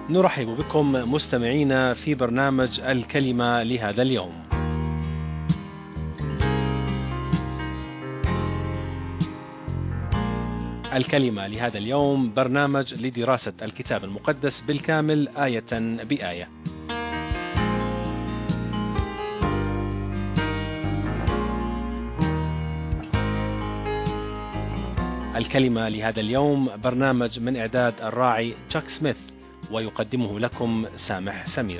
نرحب بكم مستمعينا في برنامج الكلمة لهذا اليوم. الكلمة لهذا اليوم برنامج لدراسة الكتاب المقدس بالكامل آية بآية. الكلمة لهذا اليوم برنامج من إعداد الراعي تشاك سميث، ويقدمه لكم سامح سمير.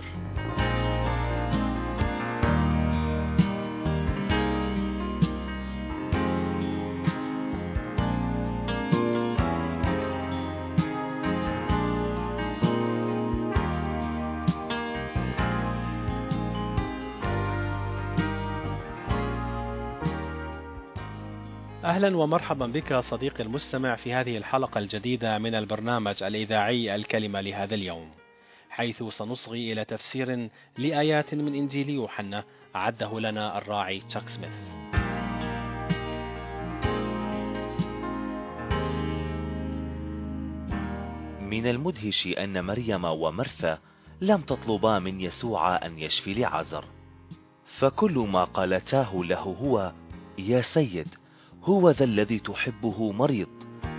أهلا ومرحبا بك صديقي المستمع في هذه الحلقة الجديدة من البرنامج الإذاعي الكلمة لهذا اليوم، حيث سنصغي إلى تفسير لآيات من إنجيل يوحنا أعده لنا الراعي تشاك سميث. من المدهش أن مريم ومرثا لم تطلبا من يسوع أن يشفي لعازر، فكل ما قالتاه له هو: يا سيد، هو ذا الذي تحبه مريض.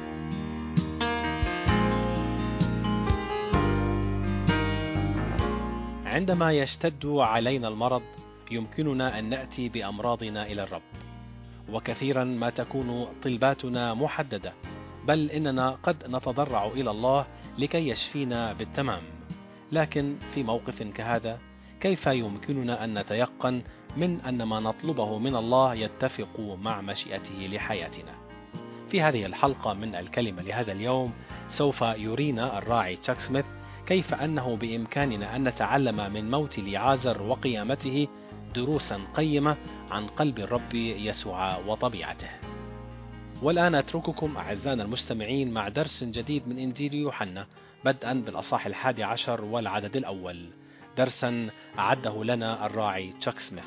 عندما يشتد علينا المرض يمكننا أن نأتي بأمراضنا إلى الرب، وكثيرا ما تكون طلباتنا محددة، بل إننا قد نتضرع إلى الله لكي يشفينا بالتمام. لكن في موقف كهذا كيف يمكننا أن نتيقن من أن ما نطلبه من الله يتفق مع مشيئته لحياتنا؟ في هذه الحلقة من الكلمة لهذا اليوم سوف يرينا الراعي تشاك سميث كيف أنه بإمكاننا أن نتعلم من موت لعازر وقيامته دروسا قيمة عن قلب الرب يسوع وطبيعته. والآن أترككم أعزائنا المستمعين مع درس جديد من إنجيل يوحنا، بدءا بالأصحاح 11 والعدد الأول، درسا أعده لنا الراعي تشاك سميث.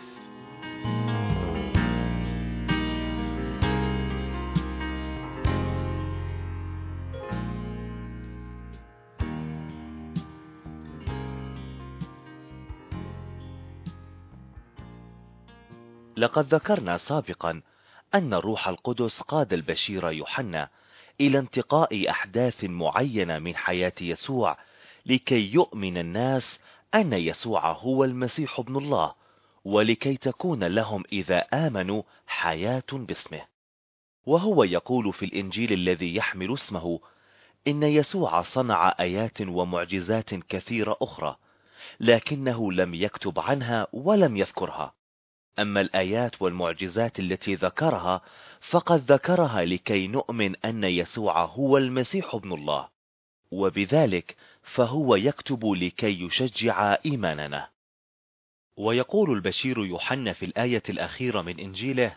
لقد ذكرنا سابقا أن الروح القدس قاد البشير يوحنا إلى انتقاء أحداث معينة من حياة يسوع لكي يؤمن الناس أن يسوع هو المسيح ابن الله، ولكي تكون لهم إذا آمنوا حياة باسمه. وهو يقول في الإنجيل الذي يحمل اسمه إن يسوع صنع آيات ومعجزات كثيرة أخرى، لكنه لم يكتب عنها ولم يذكرها. أما الآيات والمعجزات التي ذكرها فقد ذكرها لكي نؤمن أن يسوع هو المسيح ابن الله، وبذلك فهو يكتب لكي يشجع إيماننا. ويقول البشير يوحنا في الآية الأخيرة من إنجيله: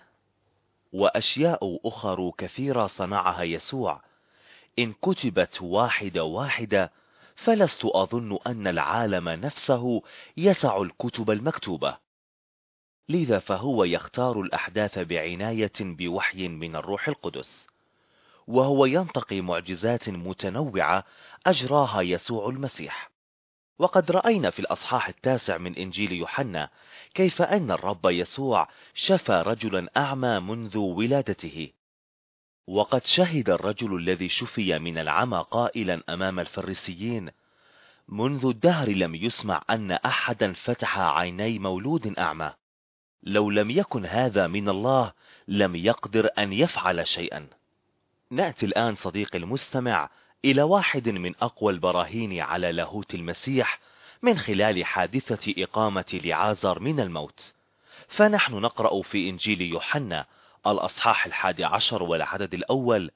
وأشياء أخر كثيرة صنعها يسوع، إن كتبت واحدة واحدة فلست أظن أن العالم نفسه يسع الكتب المكتوبة. لذا فهو يختار الأحداث بعناية بوحي من الروح القدس، وهو ينتقي معجزات متنوعة أجراها يسوع المسيح. وقد رأينا في الأصحاح 9 من إنجيل يوحنا كيف أن الرب يسوع شفى رجلا أعمى منذ ولادته، وقد شهد الرجل الذي شفي من العمى قائلا أمام الفريسيين: منذ الدهر لم يسمع أن أحدا فتح عيني مولود أعمى. لو لم يكن هذا من الله لم يقدر أن يفعل شيئا. نأتي الآن صديقي المستمع إلى واحد من أقوى البراهين على لاهوت المسيح من خلال حادثة إقامة لعازر من الموت. فنحن نقرأ في إنجيل يوحنا الأصحاح 11 والعدد الأول: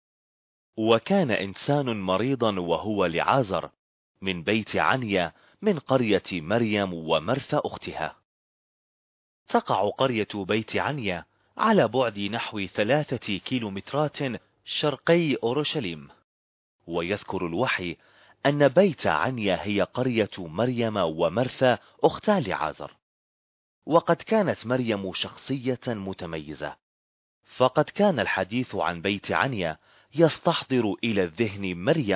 وكان إنسان مريضا وهو لعازر من بيت عنيا من قرية مريم ومرثا أختها. تقع قرية بيت عنيا على بعد نحو 3 كيلومترات شرقي أورشليم. ويذكر الوحي أن بيت عنيا هي قرية مريم ومرثا أختا لعازر. وقد كانت مريم شخصية متميزة، فقد كان الحديث عن بيت عنيا يستحضر إلى الذهن مريم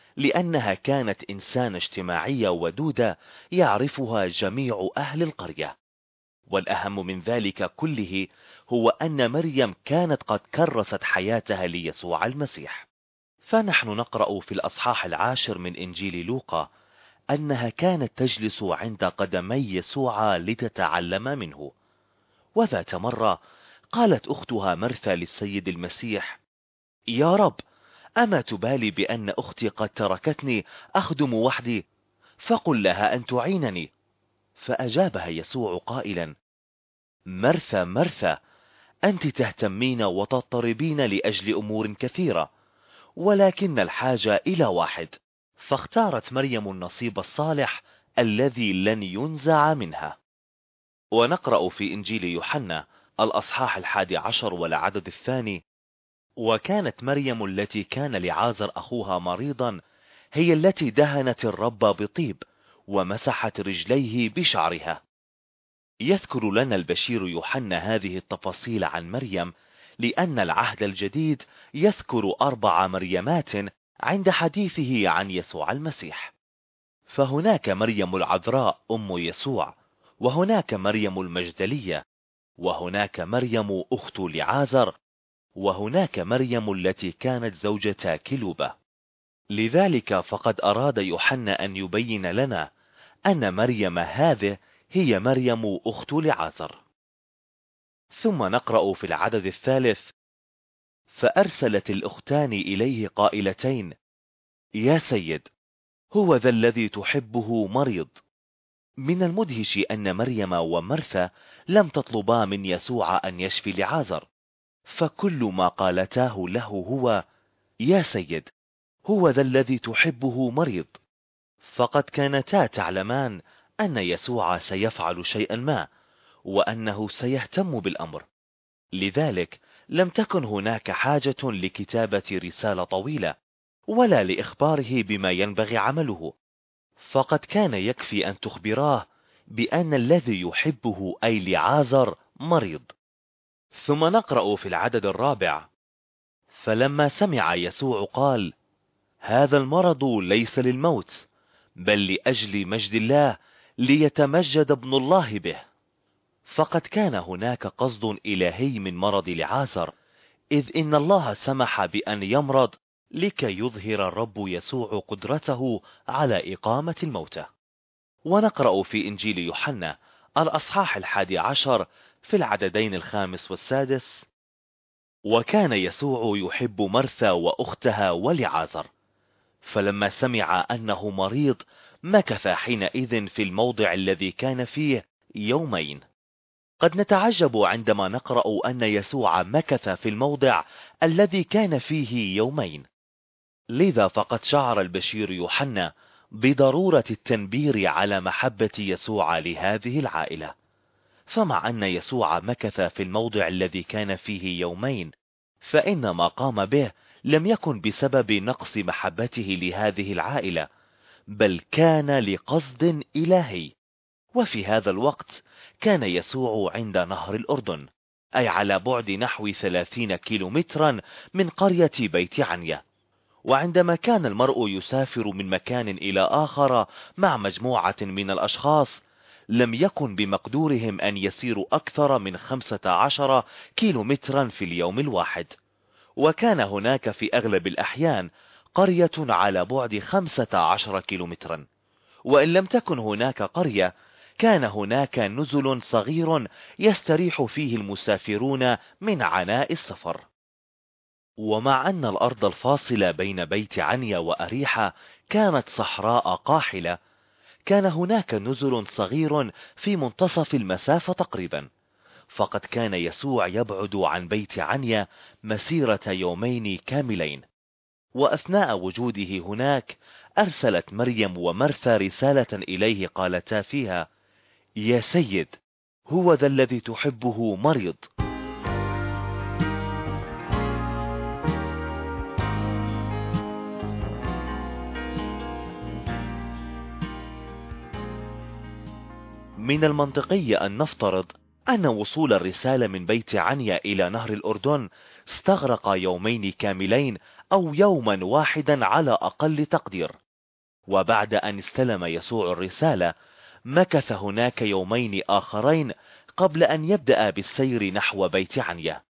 لأنها كانت إنسانة اجتماعية ودودة يعرفها جميع أهل القرية. والأهم من ذلك كله هو أن مريم كانت قد كرست حياتها ليسوع المسيح. فنحن نقرأ في الأصحاح 10 من إنجيل لوقا أنها كانت تجلس عند قدمي يسوع لتتعلم منه. وذات مرة قالت أختها مرثا للسيد المسيح: يا رب، أما تبالي بأن أختي قد تركتني أخدم وحدي؟ فقل لها أن تعينني. فأجابها يسوع قائلا: مرثا مرثا، أنت تهتمين وتضطربين لأجل أمور كثيرة، ولكن الحاجة إلى واحد، فاختارت مريم النصيب الصالح الذي لن ينزع منها. ونقرأ في إنجيل يوحنا الأصحاح 11 والعدد 2: وكانت مريم التي كان لعازر أخوها مريضا هي التي دهنت الرب بطيب ومسحت رجليه بشعرها. يذكر لنا البشير يوحنا هذه التفاصيل عن مريم لأن العهد الجديد يذكر 4 مريمات عند حديثه عن يسوع المسيح. فهناك مريم العذراء أم يسوع، وهناك مريم المجدلية، وهناك مريم أخت لعازر، وهناك مريم التي كانت زوجة كلوبة. لذلك فقد أراد يوحنا أن يبين لنا أن مريم هذه هي مريم أخت لعازر. ثم نقرأ في العدد 3: فأرسلت الأختان إليه قائلتين: يا سيد، هو ذا الذي تحبه مريض. من المدهش أن مريم ومرثا لم تطلبا من يسوع أن يشفي لعازر، فكل ما قالتاه له هو: يا سيد، هو ذا الذي تحبه مريض. فقد كانتا تعلمان أن يسوع سيفعل شيئا ما، وأنه سيهتم بالأمر. لذلك لم تكن هناك حاجة لكتابة رسالة طويلة ولا لإخباره بما ينبغي عمله، فقد كان يكفي أن تخبراه بأن الذي يحبه أي لعازر مريض. ثم نقرأ في العدد 4: فلما سمع يسوع قال: هذا المرض ليس للموت، بل لأجل مجد الله، ليتمجد ابن الله به. فقد كان هناك قصد إلهي من مرض لعازر، إذ إن الله سمح بأن يمرض لكي يظهر الرب يسوع قدرته على إقامة الموتى. ونقرأ في إنجيل يوحنا الأصحاح 11 في العددين 5 و6: وكان يسوع يحب مرثا وأختها ولعازر، فلما سمع أنه مريض مكث حينئذ في الموضع الذي كان فيه يومين. قد نتعجب عندما نقرأ أن يسوع مكث في الموضع الذي كان فيه يومين. لذا فقد شعر البشير يوحنا بضرورة التنبير على محبة يسوع لهذه العائلة. فمع أن يسوع مكث في الموضع الذي كان فيه يومين، فإن ما قام به لم يكن بسبب نقص محبته لهذه العائلة، بل كان لقصد إلهي. وفي هذا الوقت كان يسوع عند نهر الأردن، أي على بعد نحو 30 كيلومترا من قرية بيت عنيا. وعندما كان المرء يسافر من مكان إلى آخر مع مجموعة من الأشخاص، لم يكن بمقدورهم أن يسيروا أكثر من 15 كيلومترا في اليوم الواحد. وكان هناك في أغلب الأحيان قرية على بعد 15 كيلومترا، وإن لم تكن هناك قرية كان هناك نزل صغير يستريح فيه المسافرون من عناء السفر. ومع أن الأرض الفاصلة بين بيت عنيا وأريحة كانت صحراء قاحلة، كان هناك نزل صغير في منتصف المسافة تقريبا. فقد كان يسوع يبعد عن بيت عنيا مسيرة يومين كاملين. وأثناء وجوده هناك أرسلت مريم ومرثا رسالة إليه قالتا فيها: يا سيد، هو ذا الذي تحبه مريض. من المنطقي أن نفترض أن وصول الرسالة من بيت عنيا إلى نهر الأردن استغرق يومين كاملين أو يوما واحدا على أقل تقدير. وبعد أن استلم يسوع الرسالة مكث هناك يومين آخرين قبل أن يبدأ بالسير نحو بيت عنيا.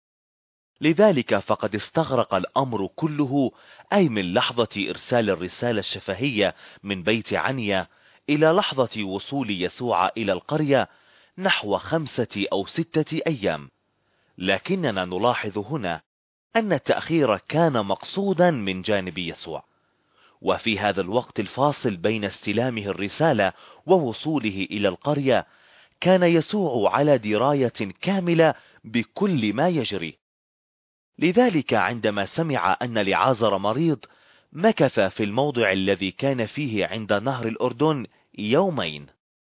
لذلك فقد استغرق الأمر كله، أي من لحظة إرسال الرسالة الشفهية من بيت عنيا إلى لحظة وصول يسوع إلى القرية، نحو 5 أو 6 أيام. لكننا نلاحظ هنا أن التأخير كان مقصودا من جانب يسوع. وفي هذا الوقت الفاصل بين استلامه الرسالة ووصوله إلى القرية كان يسوع على دراية كاملة بكل ما يجري. لذلك عندما سمع أن لعازر مريض مكث في الموضع الذي كان فيه عند نهر الأردن يومين.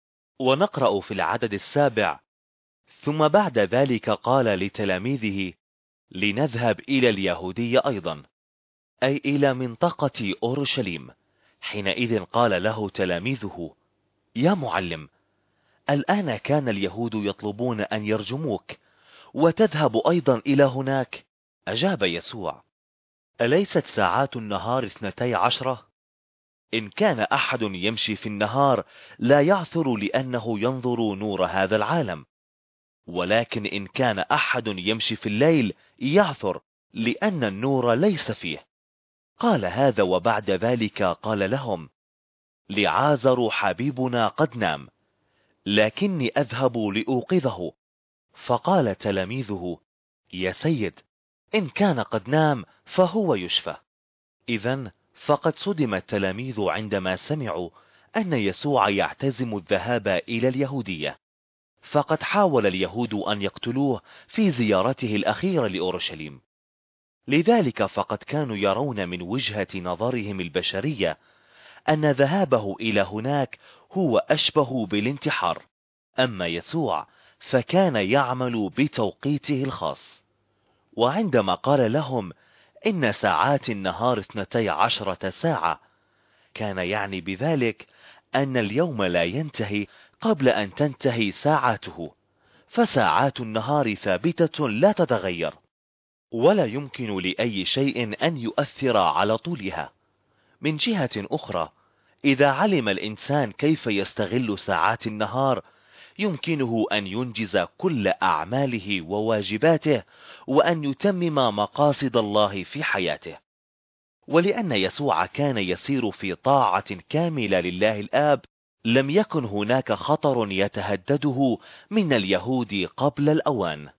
ونقرأ في العدد 7: ثم بعد ذلك قال لتلاميذه: لنذهب إلى اليهودية أيضا، أي إلى منطقة أورشليم. حينئذ قال له تلاميذه: يا معلم، الآن كان اليهود يطلبون أن يرجموك، وتذهب أيضا إلى هناك؟ أجاب يسوع: أليست ساعات النهار 12؟ إن كان أحد يمشي في النهار لا يعثر لأنه ينظر نور هذا العالم، ولكن إن كان أحد يمشي في الليل يعثر لأن النور ليس فيه. قال هذا وبعد ذلك قال لهم: لعازر حبيبنا قد نام، لكني أذهب لأوقظه. فقال تلاميذه: يا سيد، إن كان قد نام فهو يشفى. إذن فقد صدم التلاميذ عندما سمعوا أن يسوع يعتزم الذهاب إلى اليهودية، فقد حاول اليهود أن يقتلوه في زيارته الأخيرة لأورشليم. لذلك فقد كانوا يرون من وجهة نظرهم البشرية أن ذهابه إلى هناك هو أشبه بالانتحار، أما يسوع فكان يعمل بتوقيته الخاص. وعندما قال لهم إن ساعات النهار 12 ساعة، كان يعني بذلك أن اليوم لا ينتهي قبل أن تنتهي ساعاته، فساعات النهار ثابتة لا تتغير، ولا يمكن لأي شيء أن يؤثر على طولها. من جهة أخرى، إذا علم الإنسان كيف يستغل ساعات النهار يمكنه أن ينجز كل أعماله وواجباته، وأن يتمم مقاصد الله في حياته. ولأن يسوع كان يسير في طاعة كاملة لله الآب، لم يكن هناك خطر يتهدده من اليهود قبل الأوان.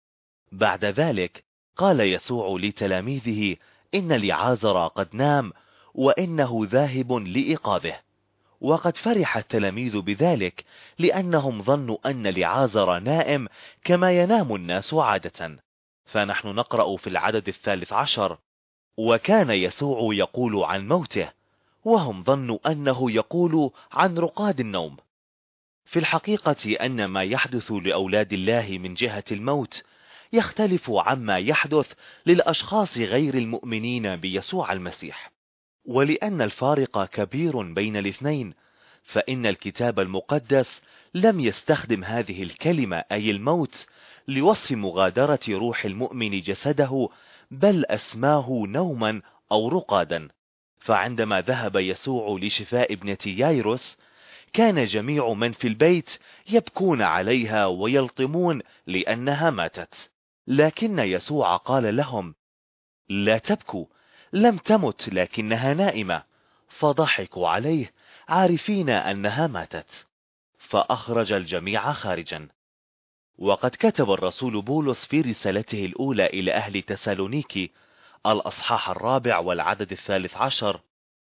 بعد ذلك قال يسوع لتلاميذه إن لعازر قد نام، وإنه ذاهب لإيقاظه. وقد فرح التلاميذ بذلك، لأنهم ظنوا أن لعازر نائم كما ينام الناس عادة. فنحن نقرأ في العدد 13: وكان يسوع يقول عن موته، وهم ظنوا أنه يقول عن رقاد النوم. في الحقيقة أن ما يحدث لأولاد الله من جهة الموت يختلف عما يحدث للأشخاص غير المؤمنين بيسوع المسيح. ولأن الفارق كبير بين الاثنين، فإن الكتاب المقدس لم يستخدم هذه الكلمة أي الموت لوصف مغادرة روح المؤمن جسده، بل أسماه نوما أو رقادا. فعندما ذهب يسوع لشفاء ابنة يايروس كان جميع من في البيت يبكون عليها ويلطمون لأنها ماتت، لكن يسوع قال لهم: لا تبكوا، لم تمت لكنها نائمة. فضحكوا عليه عارفين أنها ماتت، فأخرج الجميع خارجا. وقد كتب الرسول بولس في رسالته الأولى إلى أهل تسالونيكي الأصحاح 4 والعدد 13: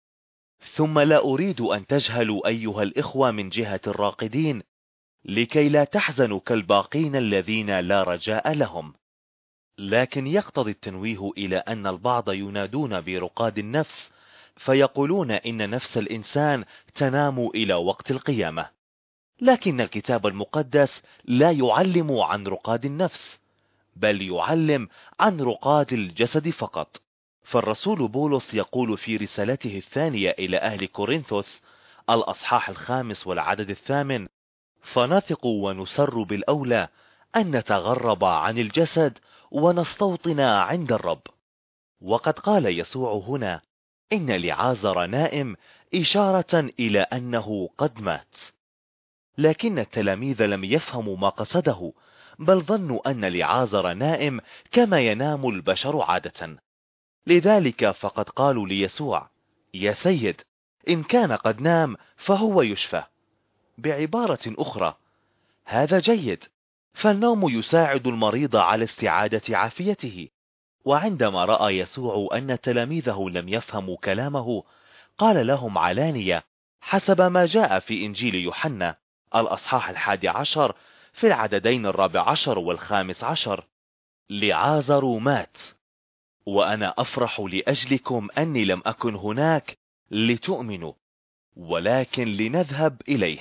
ثم لا أريد أن تجهلوا أيها الإخوة من جهة الراقدين، لكي لا تحزنوا كالباقين الذين لا رجاء لهم. لكن يقتضي التنويه إلى أن البعض ينادون برقاد النفس، فيقولون إن نفس الإنسان تنام إلى وقت القيامة، لكن الكتاب المقدس لا يعلم عن رقاد النفس، بل يعلم عن رقاد الجسد فقط. فالرسول بولس يقول في رسالته الثانية إلى أهل كورنثوس الأصحاح 5 والعدد 8: فنثق ونسر بالأولى أن نتغرب عن الجسد ونستوطن عند الرب. وقد قال يسوع هنا إن لعازر نائم إشارة إلى أنه قد مات. لكن التلاميذ لم يفهموا ما قصده، بل ظنوا أن لعازر نائم كما ينام البشر عادة. لذلك فقد قالوا ليسوع: يا سيد، إن كان قد نام فهو يشفى. بعبارة أخرى، هذا جيد، فالنوم يساعد المريض على استعادة عافيته. وعندما رأى يسوع أن تلاميذه لم يفهموا كلامه، قال لهم علانية حسب ما جاء في إنجيل يوحنا الأصحاح 11 في العددين 14 و15: لعازر مات، وأنا أفرح لأجلكم أني لم أكن هناك لتؤمنوا، ولكن لنذهب إليه.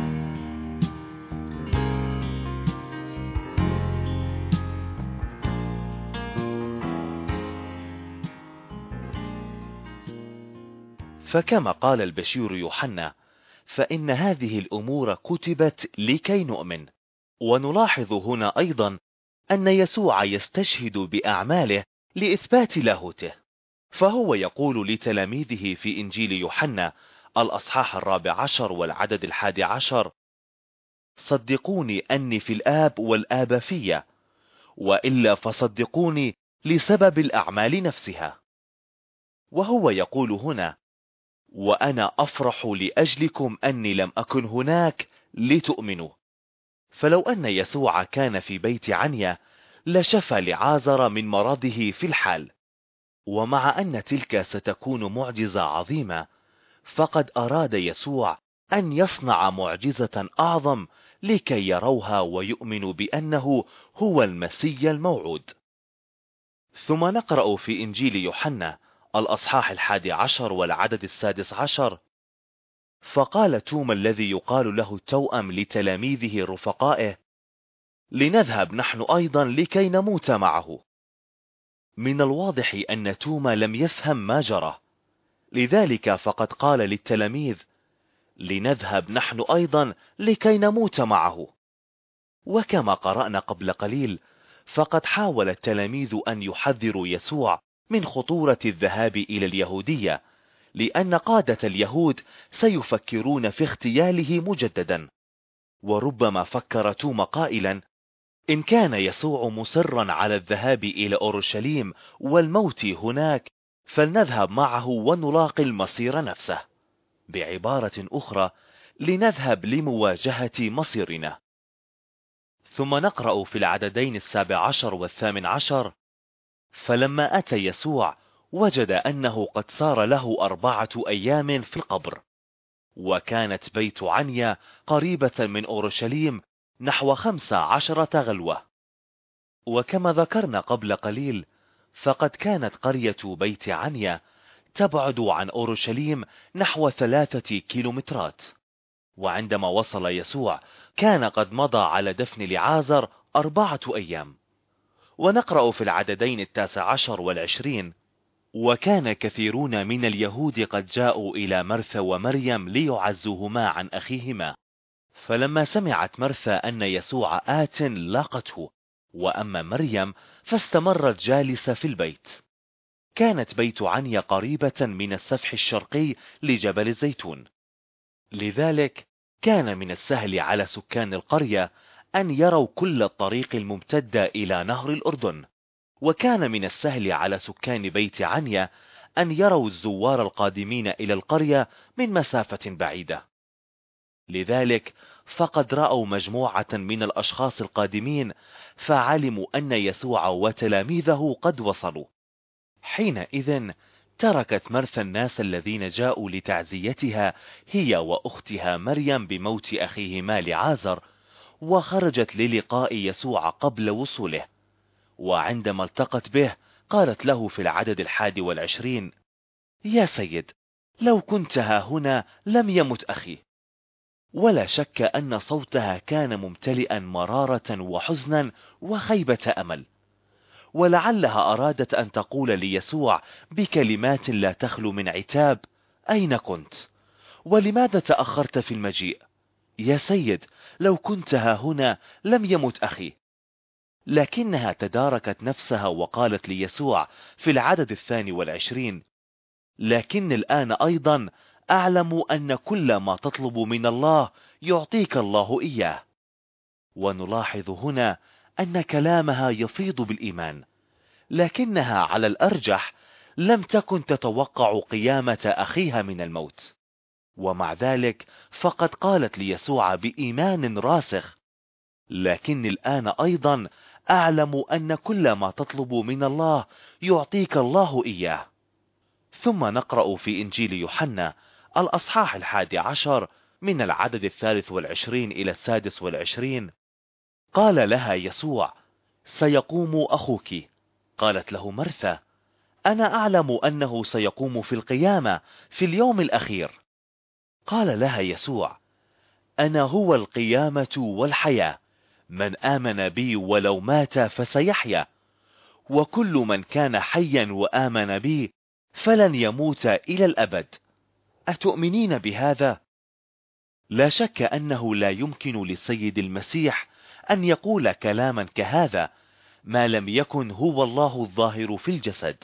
فكما قال البشير يوحنا، فإن هذه الأمور كتبت لكي نؤمن. ونلاحظ هنا أيضا أن يسوع يستشهد بأعماله لإثبات لاهوته، فهو يقول لتلاميذه في إنجيل يوحنا الأصحاح 14 والعدد 11: صدقوني أني في الآب والآب في، وإلا فصدقوني لسبب الأعمال نفسها. وهو يقول هنا: وأنا أفرح لأجلكم أني لم أكن هناك لتؤمنوا. فلو أن يسوع كان في بيت عنيا لشفى لعازر من مرضه في الحال. ومع أن تلك ستكون معجزة عظيمة، فقد أراد يسوع أن يصنع معجزة أعظم لكي يروها ويؤمنوا بأنه هو المسيا الموعود. ثم نقرأ في إنجيل يوحنا الأصحاح 11 والعدد 16: فقال توما الذي يقال له التوأم لتلاميذه رفقائه: لنذهب نحن أيضا لكي نموت معه. من الواضح أن توما لم يفهم ما جرى، لذلك فقد قال للتلاميذ: لنذهب نحن أيضا لكي نموت معه. وكما قرأنا قبل قليل، فقد حاول التلاميذ أن يحذروا يسوع من خطورة الذهاب إلى اليهودية، لأن قادة اليهود سيفكرون في اغتياله مجددا. وربما فكر توما قائلا: إن كان يسوع مصرا على الذهاب إلى أورشليم والموت هناك، فلنذهب معه ونلاقي المصير نفسه. بعبارة أخرى، لنذهب لمواجهة مصيرنا. ثم نقرأ في العددين 17 و18: فلما أتى يسوع وجد أنه قد صار له 4 أيام في القبر، وكانت بيت عنيا قريبة من أورشليم نحو 15 غلوة. وكما ذكرنا قبل قليل، فقد كانت قرية بيت عنيا تبعد عن أورشليم نحو 3 كيلومترات. وعندما وصل يسوع كان قد مضى على دفن لعازر 4 أيام. ونقرأ في العددين 19 و20: وكان كثيرون من اليهود قد جاءوا إلى مرثى ومريم ليعزوهما عن أخيهما. فلما سمعت مرثى أن يسوع آت لاقته، وأما مريم فاستمرت جالسة في البيت. كانت بيت عنيا قريبة من السفح الشرقي لجبل الزيتون، لذلك كان من السهل على سكان القرية أن يروا كل الطريق الممتد إلى نهر الأردن. وكان من السهل على سكان بيت عنيا أن يروا الزوار القادمين إلى القرية من مسافة بعيدة. لذلك فقد رأوا مجموعة من الأشخاص القادمين، فعلموا أن يسوع وتلاميذه قد وصلوا. حينئذ تركت مرثى الناس الذين جاءوا لتعزيتها هي وأختها مريم بموت أخيهما لعازر، وخرجت للقاء يسوع قبل وصوله. وعندما التقت به قالت له في العدد 21: يا سيد، لو كنت ها هنا لم يمت أخي. ولا شك أن صوتها كان ممتلئا مرارة وحزنا وخيبة أمل، ولعلها أرادت أن تقول ليسوع بكلمات لا تخلو من عتاب: أين كنت؟ ولماذا تأخرت في المجيء؟ يا سيد، لو كنت ها هنا لم يمت أخي. لكنها تداركت نفسها وقالت ليسوع في العدد 22: لكن الآن أيضا أعلم أن كل ما تطلب من الله يعطيك الله إياه. ونلاحظ هنا أن كلامها يفيض بالإيمان، لكنها على الأرجح لم تكن تتوقع قيامة أخيها من الموت، ومع ذلك فقد قالت ليسوع بإيمان راسخ: لكن الآن أيضا أعلم أن كل ما تطلب من الله يعطيك الله إياه. ثم نقرأ في إنجيل يوحنا الأصحاح 11 من العدد 23 إلى 26: قال لها يسوع: سيقوم أخوك. قالت له مرثا: أنا أعلم أنه سيقوم في القيامة في اليوم الأخير. قال لها يسوع: أنا هو القيامة والحياة، من آمن بي ولو مات فسيحيا، وكل من كان حيا وآمن بي فلن يموت إلى الأبد. أتؤمنين بهذا؟ لا شك أنه لا يمكن للسيد المسيح أن يقول كلاما كهذا ما لم يكن هو الله الظاهر في الجسد،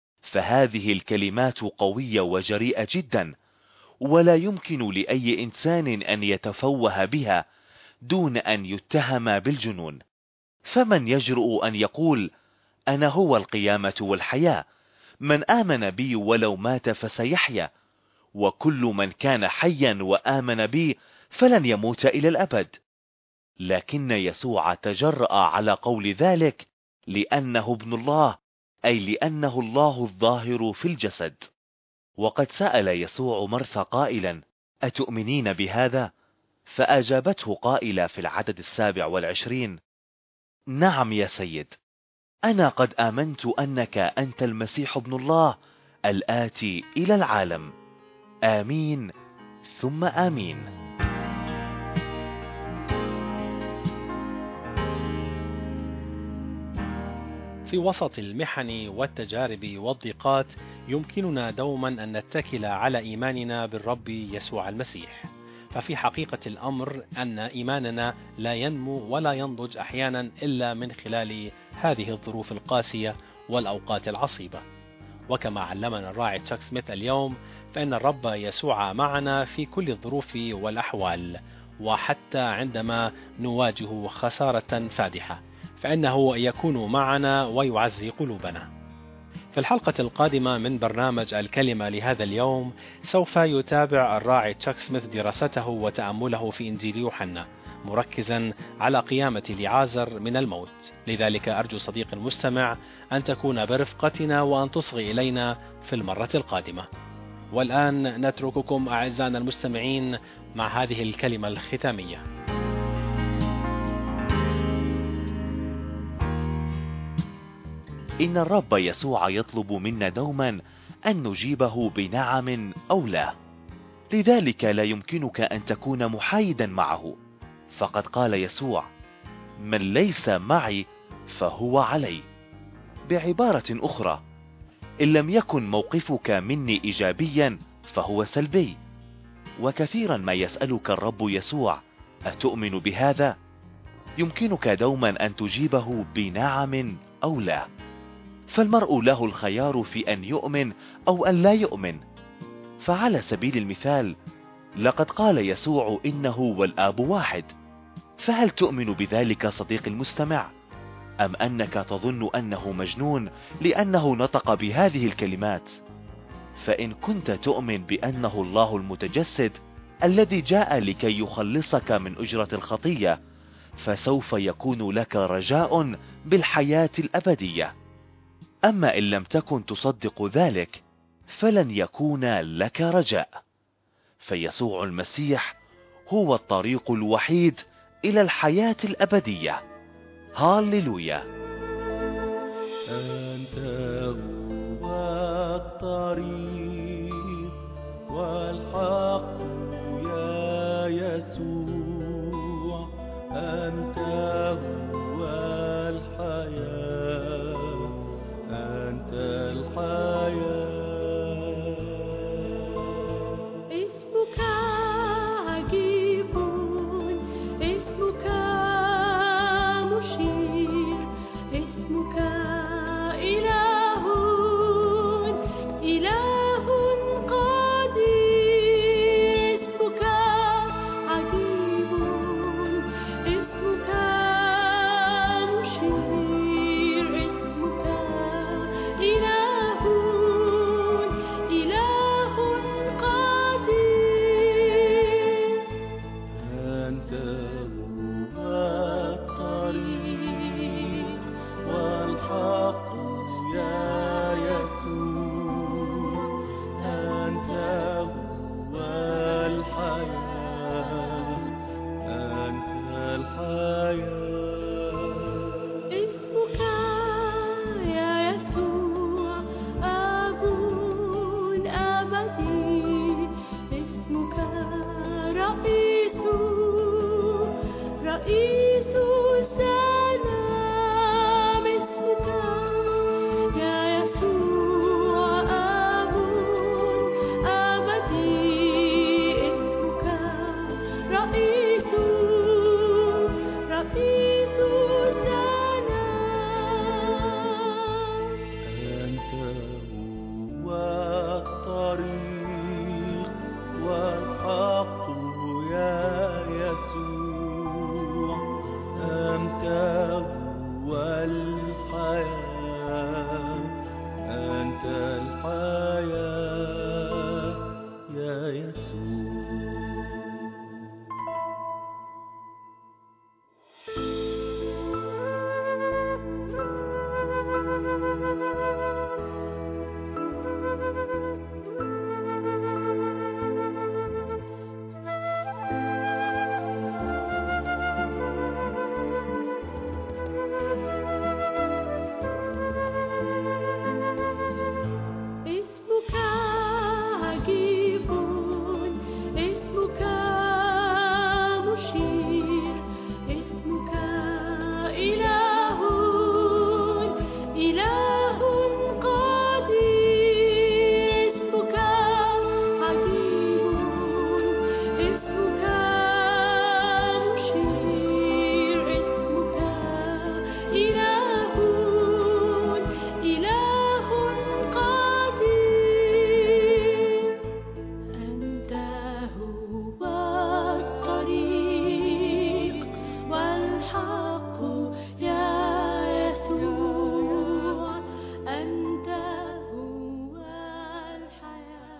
فهذه الكلمات قوية وجريئة جدا، ولا يمكن لأي إنسان أن يتفوه بها دون أن يتهم بالجنون. فمن يجرؤ أن يقول: أنا هو القيامة والحياة، من آمن بي ولو مات فسيحيا، وكل من كان حيا وآمن بي فلن يموت إلى الأبد؟ لكن يسوع تجرأ على قول ذلك لأنه ابن الله، أي لأنه الله الظاهر في الجسد. وقد سأل يسوع مرثا قائلا: أتؤمنين بهذا؟ فأجابته قائلة في العدد 27: نعم يا سيد، أنا قد آمنت أنك أنت المسيح ابن الله الآتي إلى العالم. آمين ثم آمين. في وسط المحن والتجارب والضيقات يمكننا دوما أن نتكل على إيماننا بالرب يسوع المسيح. ففي حقيقة الأمر أن إيماننا لا ينمو ولا ينضج أحيانا إلا من خلال هذه الظروف القاسية والأوقات العصيبة. وكما علمنا الراعي تشاك سميث اليوم، فإن الرب يسوع معنا في كل الظروف والأحوال، وحتى عندما نواجه خسارة فادحة فإنه يكون معنا ويعزي قلوبنا. في الحلقة القادمة من برنامج الكلمة لهذا اليوم سوف يتابع الراعي تشاك سميث دراسته وتأمله في إنجيل يوحنا، مركزا على قيامة لعازر من الموت. لذلك أرجو صديق المستمع أن تكون برفقتنا وأن تصغي إلينا في المرة القادمة. والآن نترككم أعزائنا المستمعين مع هذه الكلمة الختامية. إن الرب يسوع يطلب منا دوما أن نجيبه بنعم أو لا، لذلك لا يمكنك أن تكون محايدا معه، فقد قال يسوع: من ليس معي فهو علي. بعبارة أخرى، إن لم يكن موقفك مني إيجابيا فهو سلبي. وكثيرا ما يسألك الرب يسوع: أتؤمن بهذا؟ يمكنك دوما أن تجيبه بنعم أو لا، فالمرء له الخيار في أن يؤمن أو أن لا يؤمن. فعلى سبيل المثال، لقد قال يسوع إنه والآب واحد، فهل تؤمن بذلك صديق المستمع؟ أم أنك تظن أنه مجنون لأنه نطق بهذه الكلمات؟ فإن كنت تؤمن بأنه الله المتجسد الذي جاء لكي يخلصك من أجرة الخطية، فسوف يكون لك رجاء بالحياة الأبدية. أما إن لم تكن تصدق ذلك فلن يكون لك رجاء، فيسوع المسيح هو الطريق الوحيد إلى الحياة الأبدية. هاليلويا. أنت هو الطريق والحق يا يسوع، أنت هو الحياة، أنت الحياة. اسمك عجيب، اسمك مشير،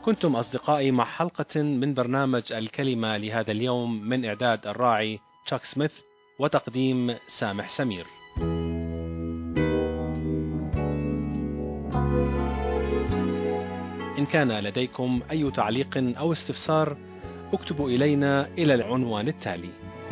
كنتم أصدقائي مع حلقة من برنامج الكلمة لهذا اليوم من إعداد الراعي تشاك سميث وتقديم سامح سمير. إن كان لديكم أي تعليق أو استفسار اكتبوا إلينا إلى العنوان التالي: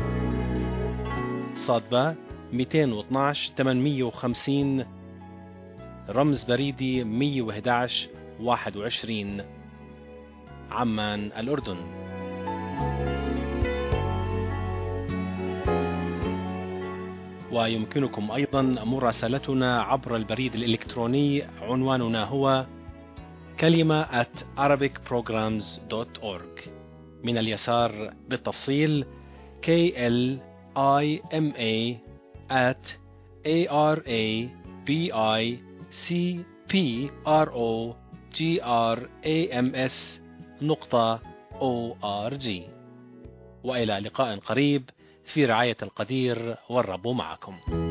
صادبة 212 850 رمز بريدي 111 21 عمان الأردن. ويمكنكم أيضا مراسلتنا عبر البريد الإلكتروني، عنواننا هو كلمة @arabicprograms.org. من اليسار بالتفصيل klima@arabicprograms.org. وإلى لقاء قريب في رعاية القدير، والرب معكم.